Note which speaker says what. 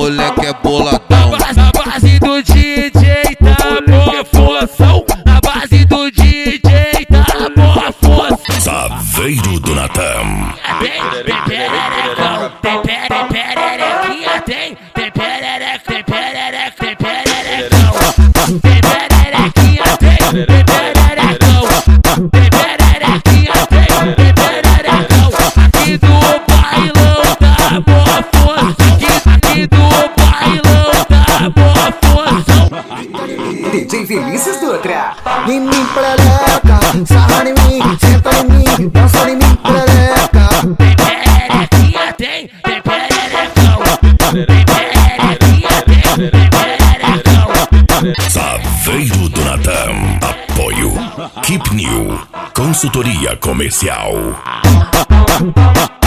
Speaker 1: moleque é boladão.
Speaker 2: Na base do DJ tá boa função. Na base do DJ tá boa função.
Speaker 3: Saveiro do Natan.
Speaker 2: Tem pererecão, tem pererequinha, tem perereca, tem perereca, tem pererecão. Tem pererequinha, tem pererecão. Tem pererequinha, tem pererecão. Aqui do bailão tá boa função. Aqui do bailão tá boa função.
Speaker 4: DJ Vinícius Dutra. Em mim, perereca, sarra em mim, senta em mim, dança em mim, perereca.
Speaker 2: Tem pererequinha, tem pererecão. Tem pererequinha, tem pererecão.
Speaker 3: Saveiro do Natan. Apoio Keep New. Consultoria Comercial.